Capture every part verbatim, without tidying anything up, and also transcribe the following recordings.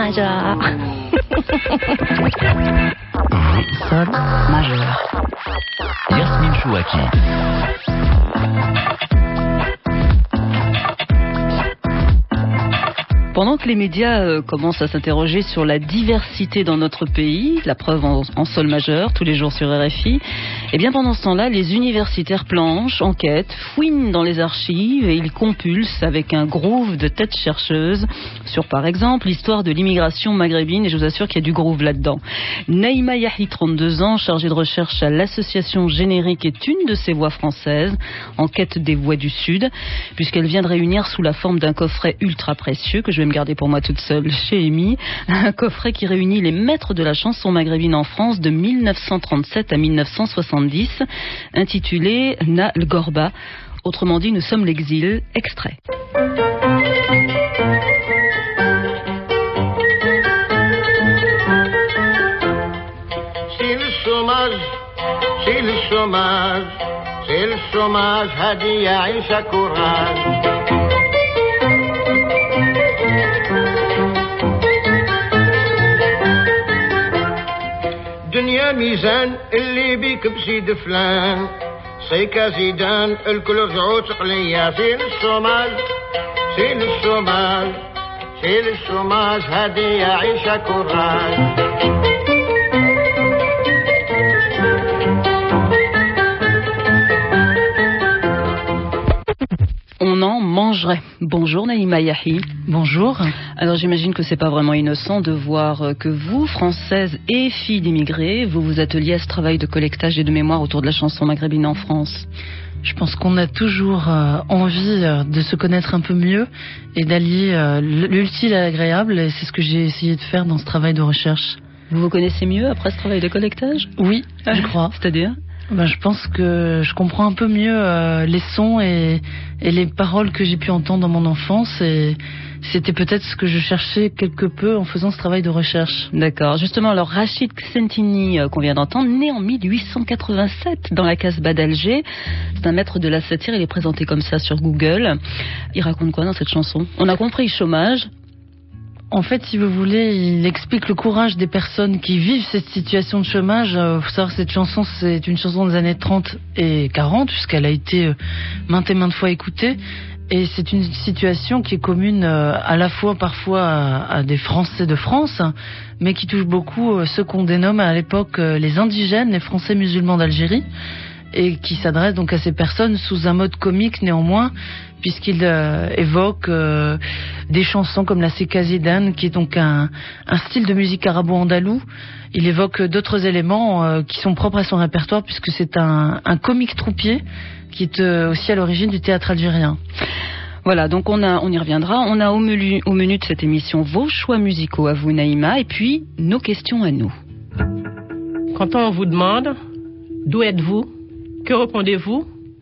majeur. Sol majeur. Yasmine Chouaki. Pendant que les médias euh, commencent à s'interroger sur la diversité dans notre pays, la preuve en, en sol majeur, tous les jours sur R F I, et bien pendant ce temps-là, les universitaires planchent, enquêtent, fouinent dans les archives et ils compulsent avec un groove de têtes chercheuses sur, par exemple, l'histoire de l'immigration maghrébine, et je vous assure qu'il y a du groove là-dedans. Naïma Yahi, trente-deux ans, chargée de recherche à l'association Générique, est une de ces voix françaises en quête des voix du Sud, puisqu'elle vient de réunir sous la forme d'un coffret ultra précieux que je vais me garder pour moi toute seule chez Amy, un coffret qui réunit les maîtres de la chanson maghrébine en France de mille neuf cent trente-sept à mille neuf cent soixante-dix, intitulé Na l'Gorba, autrement dit nous sommes l'exil, extrait. C'est le chômage, c'est le chômage, c'est le chômage, hadi Aïcha courage. دنيا ميزان اللي بيك بزيد فلان سيكا زيدان الكل رجعوا تقليا سيل الشمال سيل الشمال سيل الشمال هادي عيشة كراج. On en mangerait. Bonjour Naïma Yahi. Bonjour. Alors j'imagine que c'est pas vraiment innocent de voir que vous, française et fille d'immigrés, vous vous atteliez à ce travail de collectage et de mémoire autour de la chanson maghrébine en France. Je pense qu'on a toujours euh, envie euh, de se connaître un peu mieux et d'allier euh, l'utile à l'agréable, et c'est ce que j'ai essayé de faire dans ce travail de recherche. Vous vous connaissez mieux après ce travail de collectage ? Oui, je crois. C'est-à-dire ? Ben, je pense que je comprends un peu mieux euh, les sons et, et les paroles que j'ai pu entendre dans mon enfance, et c'était peut-être ce que je cherchais quelque peu en faisant ce travail de recherche. D'accord. Justement, alors Rachid Xentini, euh, qu'on vient d'entendre, né en mille huit cent quatre-vingt-sept dans la Casbah d'Alger. C'est un maître de la satire, il est présenté comme ça sur Google. Il raconte quoi dans cette chanson ? On a compris chômage. En fait, si vous voulez, il explique le courage des personnes qui vivent cette situation de chômage. Il euh, faut savoir que cette chanson, c'est une chanson des années trente et quarante, puisqu'elle a été euh, maintes et maintes fois écoutée. Et c'est une situation qui est commune euh, à la fois parfois à, à des Français de France, mais qui touche beaucoup euh, ceux qu'on dénomme à l'époque euh, les indigènes, les Français musulmans d'Algérie, et qui s'adresse donc à ces personnes sous un mode comique néanmoins, puisqu'il euh, évoque euh, des chansons comme la Seka Zidane, qui est donc un, un style de musique arabo-andalou. Il évoque d'autres éléments euh, qui sont propres à son répertoire, puisque c'est un, un comique troupier qui est euh, aussi à l'origine du théâtre algérien. Voilà, donc on, a, on y reviendra. On a au menu, au menu de cette émission vos choix musicaux à vous, Naïma, et puis nos questions à nous. Quand on vous demande d'où êtes-vous, que répondez-vous ?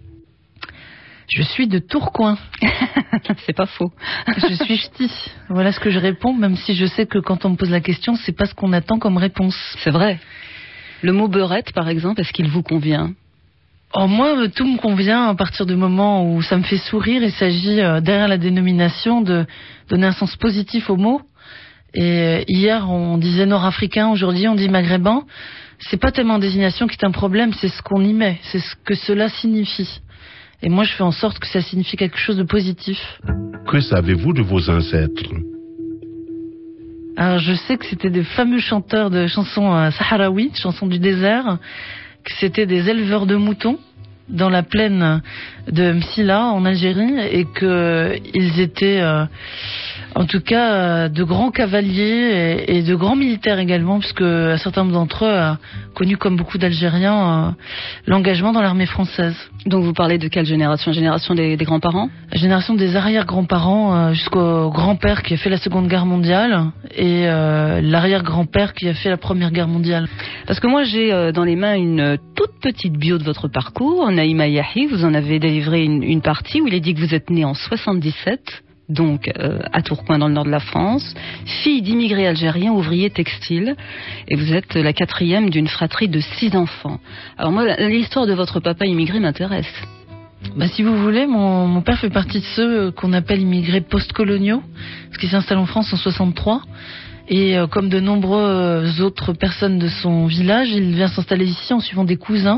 Je suis de Tourcoing. C'est pas faux. Je suis ch'ti. Voilà ce que je réponds, même si je sais que quand on me pose la question, c'est pas ce qu'on attend comme réponse. C'est vrai. Le mot beurette, par exemple, est-ce qu'il vous convient ? Oh, moi, tout me convient à partir du moment où ça me fait sourire. Il s'agit, euh, derrière la dénomination, de donner un sens positif au mot. Et euh, hier, on disait nord-africain, aujourd'hui, on dit maghrébin. C'est pas tellement désignation qui est un problème, c'est ce qu'on y met, c'est ce que cela signifie. Et moi, je fais en sorte que ça signifie quelque chose de positif. Que savez-vous de vos ancêtres ? Alors, je sais que c'était des fameux chanteurs de chansons euh, sahraouis, chansons du désert, que c'était des éleveurs de moutons dans la plaine de Msila, en Algérie, et qu'ils étaient, euh, en tout cas, euh, de grands cavaliers et, et de grands militaires également, puisque un certain nombre d'entre eux a connu, comme beaucoup d'Algériens, euh, l'engagement dans l'armée française. Donc vous parlez de quelle génération ? Génération des, des grands-parents ? La génération des arrière-grands-parents, euh, jusqu'au grand-père qui a fait la Seconde Guerre mondiale et euh, l'arrière-grand-père qui a fait la Première Guerre mondiale. Parce que moi j'ai euh, dans les mains une toute petite bio de votre parcours, Naïma Yahi. Vous en avez délivré une, une partie où il est dit que vous êtes né en soixante-dix-sept, donc euh, à Tourcoing dans le nord de la France, fille d'immigrés algériens, ouvriers textiles, et vous êtes la quatrième d'une fratrie de six enfants. Alors moi, l'histoire de votre papa immigré m'intéresse. Bah, si vous voulez, mon, mon père fait partie de ceux qu'on appelle immigrés post-coloniaux, parce qu'il s'installe en France en soixante-trois. Et euh, comme de nombreuses autres personnes de son village, il vient s'installer ici en suivant des cousins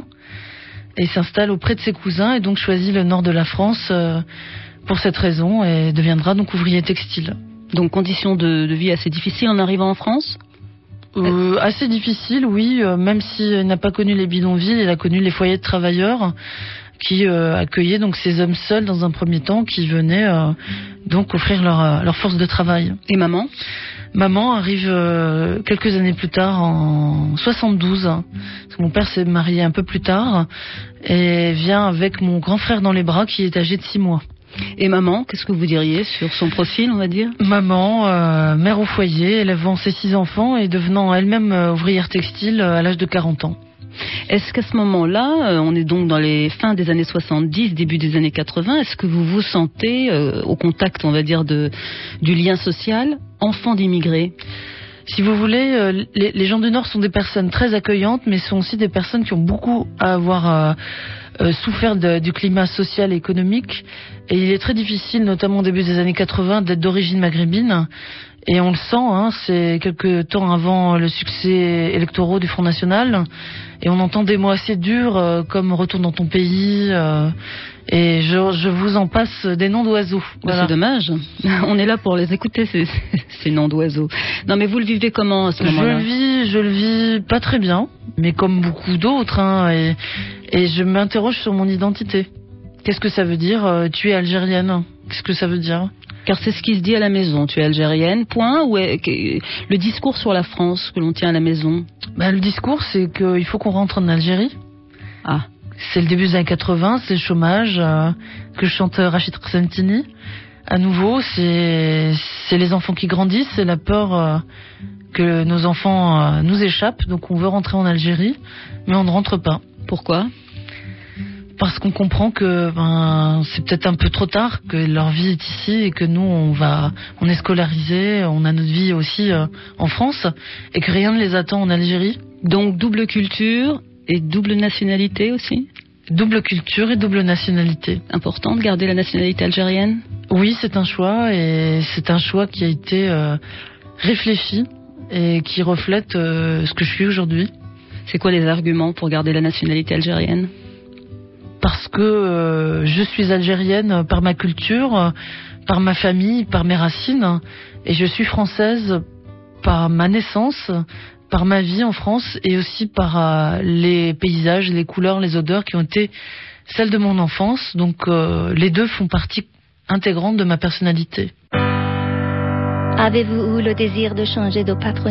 et s'installe auprès de ses cousins et donc choisit le nord de la France euh, pour cette raison et deviendra donc ouvrier textile. Donc conditions de, de vie assez difficiles en arrivant en France ? Euh, assez difficile, oui, euh, même s'il n'a pas connu les bidonvilles, il a connu les foyers de travailleurs qui euh, accueillaient donc ces hommes seuls dans un premier temps qui venaient euh, donc offrir leur, leur force de travail. Et maman ? Maman arrive euh, quelques années plus tard, en soixante-douze, hein, parce que mon père s'est marié un peu plus tard, et vient avec mon grand frère dans les bras qui est âgé de six mois. Et maman, qu'est-ce que vous diriez sur son profil, on va dire ? Maman, euh, mère au foyer, élevant ses six enfants et devenant elle-même euh, ouvrière textile euh, à l'âge de quarante ans. Est-ce qu'à ce moment-là, euh, on est donc dans les fins des années soixante-dix, début des années quatre-vingts, est-ce que vous vous sentez euh, au contact, on va dire, de, du lien social, enfant d'immigrés ? Si vous voulez, euh, les, les gens du Nord sont des personnes très accueillantes, mais sont aussi des personnes qui ont beaucoup à avoir euh, euh, souffert de, du climat social et économique. Et il est très difficile, notamment au début des années quatre-vingts, d'être d'origine maghrébine. Et on le sent, hein, c'est quelques temps avant le succès électoral du Front National. Et on entend des mots assez durs, euh, comme « retourne dans ton pays euh, ». Et je, je vous en passe des noms d'oiseaux. Voilà. C'est dommage. On est là pour les écouter, ces, ces noms d'oiseaux. Non, mais vous le vivez comment à ce moment-là ? Je le vis, je le vis pas très bien, mais comme beaucoup d'autres. Hein, et, et je m'interroge sur mon identité. Qu'est-ce que ça veut dire euh, tu es algérienne ? Qu'est-ce que ça veut dire ? Car c'est ce qui se dit à la maison. Tu es algérienne, point. Ou est, le discours sur la France que l'on tient à la maison ? Ben, le discours, c'est qu'il faut qu'on rentre en Algérie. Ah. C'est le début des années quatre-vingts, c'est le chômage euh, que chante Rachid Santini. À nouveau, c'est, c'est les enfants qui grandissent, c'est la peur euh, que nos enfants euh, nous échappent. Donc on veut rentrer en Algérie, mais on ne rentre pas. Pourquoi ? Parce qu'on comprend que ben, c'est peut-être un peu trop tard, que leur vie est ici et que nous on va, on est scolarisés, on a notre vie aussi euh, en France et que rien ne les attend en Algérie. Donc double culture et double nationalité aussi ? Double culture et double nationalité. Important de garder la nationalité algérienne ? Oui, c'est un choix et c'est un choix qui a été euh, réfléchi et qui reflète euh, ce que je suis aujourd'hui. C'est quoi les arguments pour garder la nationalité algérienne ? Parce que euh, je suis algérienne par ma culture, par ma famille, par mes racines, et je suis française par ma naissance, par ma vie en France et aussi par euh, les paysages, les couleurs, les odeurs qui ont été celles de mon enfance. Donc euh, les deux font partie intégrante de ma personnalité. Avez-vous eu le désir de changer de patronyme ?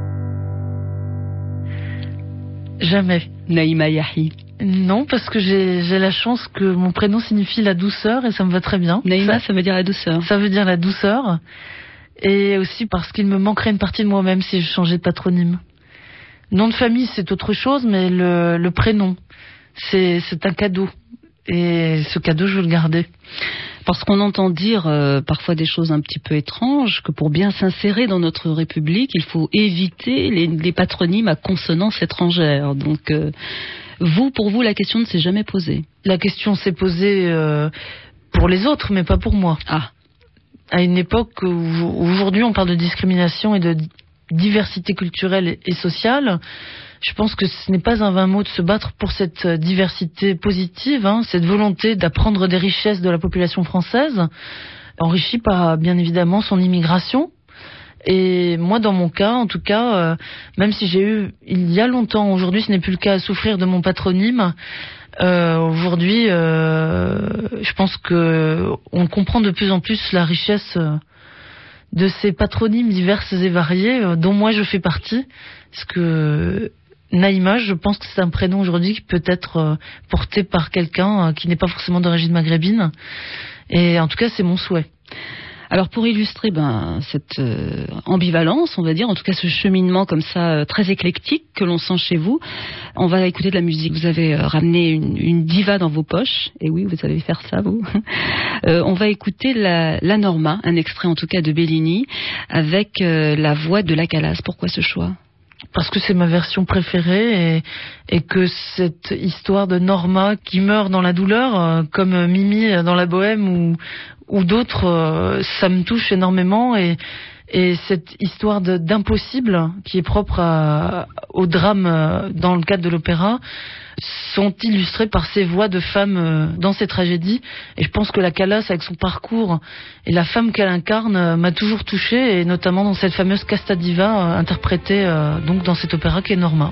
Jamais. Naïma Yahi. Non, parce que j'ai, j'ai la chance que mon prénom signifie la douceur et ça me va très bien. Naïma, ça, ça veut dire la douceur. Ça veut dire la douceur. Et aussi parce qu'il me manquerait une partie de moi-même si je changeais de patronyme. Nom de famille, c'est autre chose, mais le, le prénom, c'est, c'est un cadeau. Et ce cadeau, je veux le garder. Parce qu'on entend dire euh, parfois des choses un petit peu étranges, que pour bien s'insérer dans notre République, il faut éviter les, les patronymes à consonance étrangère. Donc, euh, vous, pour vous, la question ne s'est jamais posée. La question s'est posée euh, pour les autres, mais pas pour moi. Ah. À une époque où aujourd'hui on parle de discrimination et de diversité culturelle et sociale, je pense que ce n'est pas un vain mot de se battre pour cette diversité positive, hein, cette volonté d'apprendre des richesses de la population française, enrichie par bien évidemment son immigration. Et moi, dans mon cas, en tout cas, euh, même si j'ai eu, il y a longtemps, aujourd'hui ce n'est plus le cas, à souffrir de mon patronyme, euh, aujourd'hui, euh, je pense que on comprend de plus en plus la richesse de ces patronymes diverses et variés, euh, dont moi je fais partie, parce que Naïma, je pense que c'est un prénom aujourd'hui qui peut être euh, porté par quelqu'un euh, qui n'est pas forcément d'origine maghrébine. Et en tout cas, c'est mon souhait. Alors pour illustrer ben, cette euh, ambivalence, on va dire, en tout cas ce cheminement comme ça euh, très éclectique que l'on sent chez vous, on va écouter de la musique. Vous avez euh, ramené une, une diva dans vos poches, et oui, vous savez faire ça, vous. euh, on va écouter la, la Norma, un extrait en tout cas de Bellini, avec euh, la voix de la Calas. Pourquoi ce choix ? Parce que c'est ma version préférée et, et que cette histoire de Norma qui meurt dans la douleur, euh, comme Mimi dans La Bohème ou, ou d'autres, euh, ça me touche énormément et, Et cette histoire de, d'impossible, qui est propre à, au drame dans le cadre de l'opéra, sont illustrées par ces voix de femmes dans ces tragédies. Et je pense que la Callas, avec son parcours et la femme qu'elle incarne, m'a toujours touchée, et notamment dans cette fameuse Casta Diva, interprétée donc dans cet opéra qui est Norma.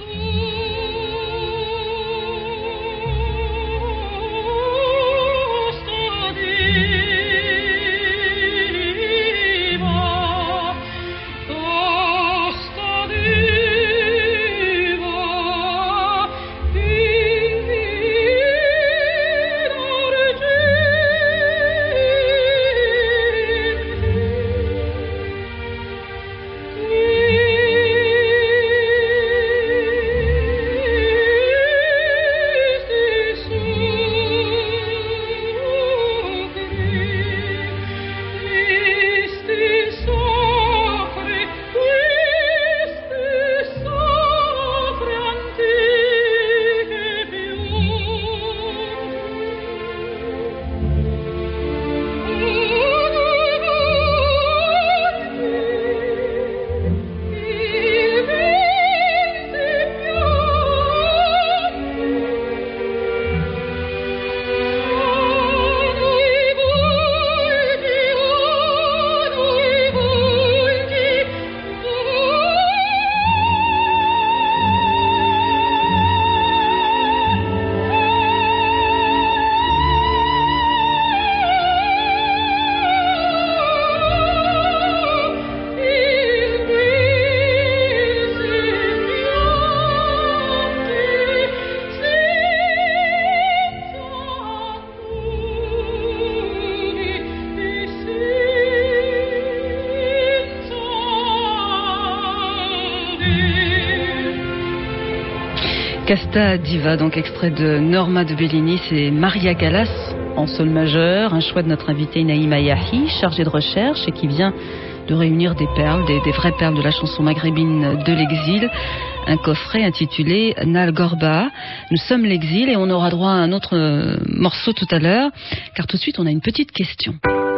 Casta Diva, donc extrait de Norma de Bellini, c'est Maria Callas en sol majeur, un choix de notre invité Naïma Yahi, chargée de recherche et qui vient de réunir des perles, des, des vraies perles de la chanson maghrébine de l'exil, un coffret intitulé Nal Gorba. Nous sommes l'exil et on aura droit à un autre euh, morceau tout à l'heure, car tout de suite on a une petite question.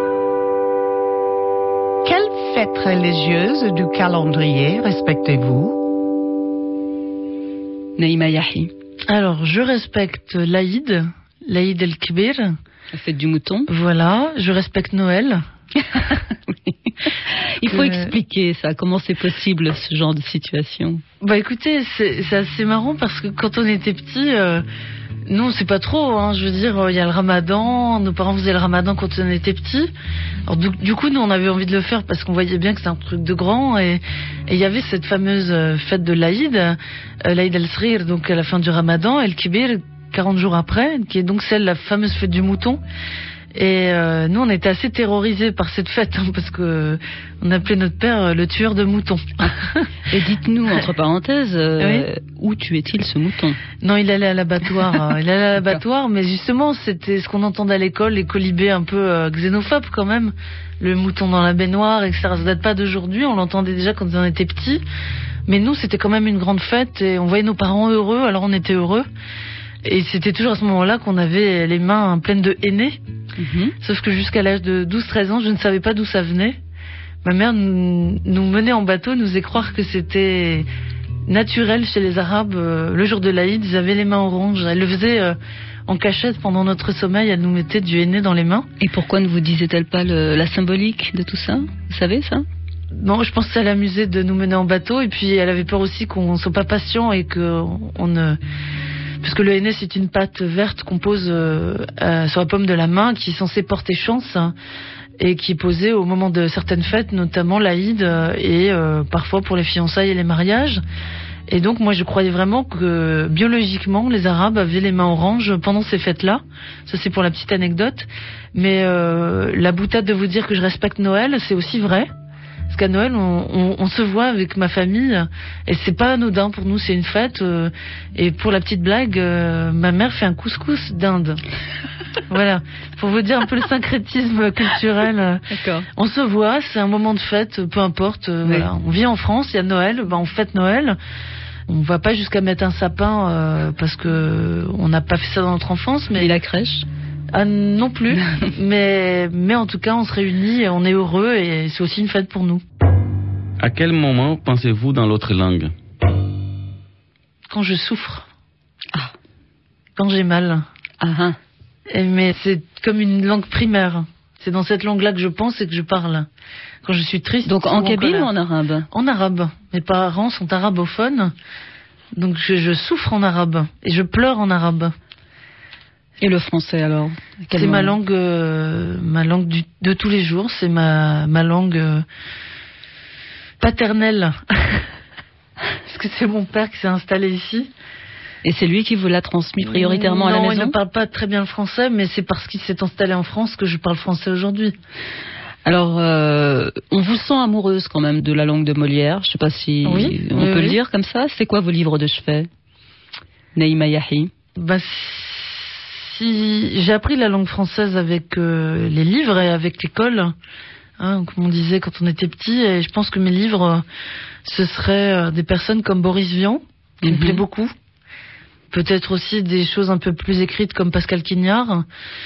Quelle fête religieuse du calendrier respectez-vous? Naïma Yahi. Alors, je respecte l'Aïd, l'Aïd el-Kbir. La fête du mouton. Voilà, je respecte Noël. Oui. Il faut que... expliquer ça, comment c'est possible ce genre de situation. Bah écoutez, c'est, c'est assez marrant parce que quand on était petit, euh, nous on sait pas trop, hein, je veux dire, il y a le ramadan, nos parents faisaient le ramadan quand on était petit. Alors du, du coup nous on avait envie de le faire parce qu'on voyait bien que c'est un truc de grand, et il y avait cette fameuse fête de l'Aïd, euh, l'Aïd el-Srir, donc à la fin du ramadan, et le Kibir quarante jours après, qui est donc celle, la fameuse fête du mouton. Et euh, nous, on était assez terrorisés par cette fête, hein, parce que on appelait notre père euh, le tueur de moutons. Et dites-nous, entre parenthèses, euh, oui. Où tuait-il ce mouton? Non, il allait à l'abattoir. il allait à l'abattoir, mais justement, c'était ce qu'on entendait à l'école, les colibés un peu euh, xénophobes quand même. Le mouton dans la baignoire, et cetera. Ça date pas d'aujourd'hui, on l'entendait déjà quand on était petits. Mais nous, c'était quand même une grande fête, et on voyait nos parents heureux, alors on était heureux. Et c'était toujours à ce moment-là qu'on avait les mains pleines de henné. Mmh. Sauf que jusqu'à l'âge de douze treize ans, je ne savais pas d'où ça venait. Ma mère nous, nous menait en bateau, nous faisait croire que c'était naturel chez les Arabes. Euh, le jour de l'Aïd, ils avaient les mains oranges. Elle le faisait euh, en cachette pendant notre sommeil, elle nous mettait du henné dans les mains. Et pourquoi ne vous disait-elle pas le, la symbolique de tout ça? Vous savez ça? Non, je pense que ça l'amusait de nous mener en bateau. Et puis elle avait peur aussi qu'on ne soit pas patient et qu'on ne... Parce que le henné, c'est une pâte verte qu'on pose euh, euh, sur la paume de la main, qui est censée porter chance, hein, et qui est posée au moment de certaines fêtes, notamment l'Aïd, euh, et euh, parfois pour les fiançailles et les mariages. Et donc moi je croyais vraiment que biologiquement les Arabes avaient les mains oranges pendant ces fêtes-là. Ça c'est pour la petite anecdote. Mais euh, la boutade de vous dire que je respecte Noël, c'est aussi vrai. Parce qu'à Noël, on, on, on se voit avec ma famille, et c'est pas anodin pour nous, c'est une fête. Euh, et pour la petite blague, euh, ma mère fait un couscous d'Inde. Voilà, pour vous dire un peu le syncrétisme culturel. D'accord. On se voit, c'est un moment de fête, peu importe. Euh, oui. Voilà. On vit en France, il y a Noël, ben on fête Noël. On va pas jusqu'à mettre un sapin euh, parce que on n'a pas fait ça dans notre enfance. Mais et la crèche? Ah, non plus, mais, mais en tout cas, on se réunit, et on est heureux et c'est aussi une fête pour nous. À quel moment pensez-vous dans l'autre langue? Quand je souffre. Ah. Quand j'ai mal. Ah, ah. Et, mais c'est comme une langue primaire. C'est dans cette langue-là que je pense et que je parle. Quand je suis triste. Donc en kabyle ou en arabe? En arabe. Mes parents sont arabophones. Donc je, je souffre en arabe. Et je pleure en arabe. Et le français alors? C'est moment? ma langue, euh, ma langue du, de tous les jours. C'est ma, ma langue euh, paternelle. Parce que c'est mon père qui s'est installé ici. Et c'est lui qui vous l'a transmis prioritairement non, à la maison? Non, il ne parle pas très bien le français, mais c'est parce qu'il s'est installé en France que je parle français aujourd'hui. Alors, euh, on vous sent amoureuse quand même de la langue de Molière. Je ne sais pas si oui, on oui, peut oui. le dire comme ça. C'est quoi vos livres de chevet, Naïma Yahi? Bah, si j'ai appris la langue française avec euh, les livres et avec l'école, hein, comme on disait quand on était petit, et je pense que mes livres, ce seraient des personnes comme Boris Vian, qui mm-hmm. me plaît beaucoup. Peut-être aussi des choses un peu plus écrites comme Pascal Quignard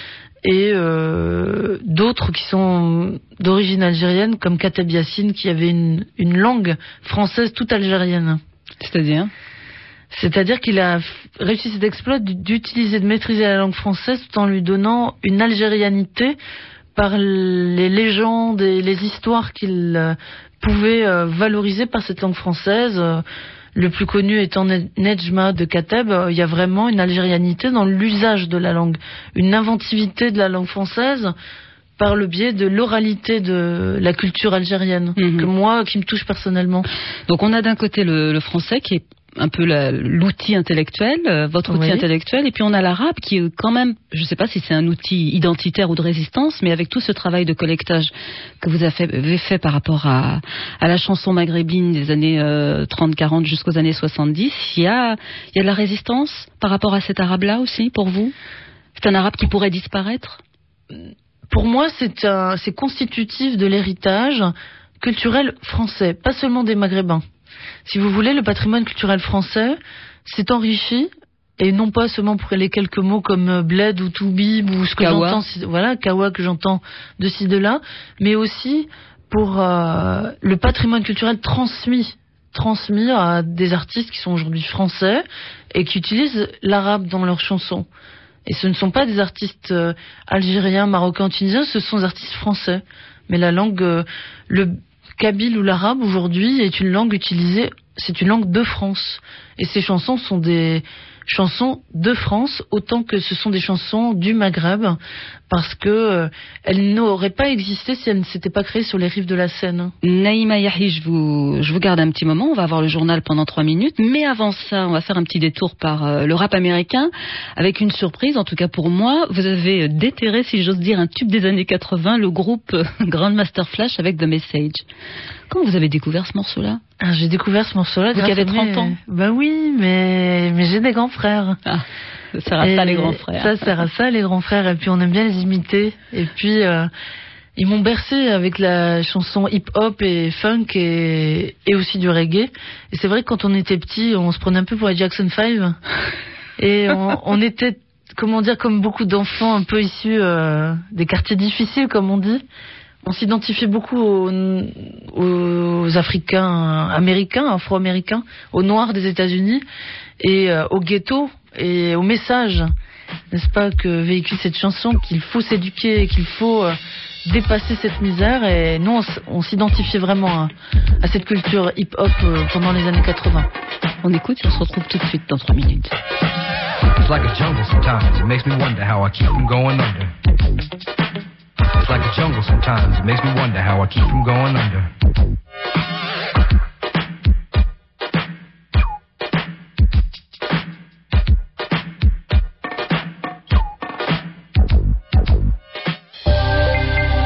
et euh, d'autres qui sont d'origine algérienne comme Kateb Yassine qui avait une, une langue française toute algérienne. C'est-à-dire C'est-à-dire qu'il a réussi cet exploit d'utiliser, de maîtriser la langue française tout en lui donnant une algérianité par les légendes et les histoires qu'il pouvait valoriser par cette langue française. Le plus connu étant Nedjma de Kateb, il y a vraiment une algérianité dans l'usage de la langue, une inventivité de la langue française par le biais de l'oralité de la culture algérienne, mmh. que moi, qui me touche personnellement. Donc on a d'un côté le, le français qui est un peu la, l'outil intellectuel, euh, votre outil oui. intellectuel, et puis on a l'arabe qui est quand même, je ne sais pas si c'est un outil identitaire ou de résistance, mais avec tout ce travail de collectage que vous avez fait, avez fait par rapport à, à la chanson maghrébine des années euh, trente quarante jusqu'aux années soixante-dix, il y a, il y a de la résistance par rapport à cet arabe-là aussi, pour vous? C'est un arabe qui pourrait disparaître? Pour moi, c'est, un, c'est constitutif de l'héritage culturel français, pas seulement des Maghrébins. Si vous voulez, le patrimoine culturel français s'est enrichi, et non pas seulement pour les quelques mots comme bled ou toubib ou ce que kawa. j'entends, voilà, kawa que j'entends de ci de là, mais aussi pour euh, le patrimoine culturel transmis, transmis à des artistes qui sont aujourd'hui français et qui utilisent l'arabe dans leurs chansons. Et ce ne sont pas des artistes euh, algériens, marocains, tunisiens, ce sont des artistes français. Mais la langue, euh, le kabyle ou l'arabe aujourd'hui est une langue utilisée, c'est une langue de France. Et ces chansons sont des chansons de France autant que ce sont des chansons du Maghreb, parce que euh, elles n'auraient pas existé si elles ne s'étaient pas créées sur les rives de la Seine. Naïma Yahi, je vous, je vous garde un petit moment, on va avoir le journal pendant trois minutes, mais avant ça, on va faire un petit détour par euh, le rap américain, avec une surprise, en tout cas pour moi, vous avez déterré, si j'ose dire, un tube des années quatre-vingts, le groupe euh, Grandmaster Flash avec The Message. Comment vous avez découvert ce morceau-là? Ah, j'ai découvert ce morceau-là. Vous qui avez trente ans. Ben oui, mais, mais j'ai des grands frères. Ah, ça sert à ça les grands frères. Ça sert à ça les grands frères. Et puis on aime bien les imiter. Et puis euh, ils m'ont bercé avec la chanson hip-hop et funk et, et aussi du reggae. Et c'est vrai que quand on était petit, on se prenait un peu pour les Jackson five. Et on, on était, comment dire, comme beaucoup d'enfants un peu issus euh, des quartiers difficiles, comme on dit. On s'identifiait beaucoup aux, aux Africains américains, afro-américains, aux Noirs des États-Unis et euh, aux ghettos et aux messages, n'est-ce pas, que véhicule cette chanson, qu'il faut s'éduquer, qu'il faut euh, dépasser cette misère. Et nous, on, on s'identifiait vraiment à, à cette culture hip-hop euh, pendant les années quatre-vingts. On écoute et on se retrouve tout de suite dans trois minutes. It's like a jungle sometimes. It makes me wonder how I keep from going under. It's like a jungle sometimes. It makes me wonder how I keep from going under.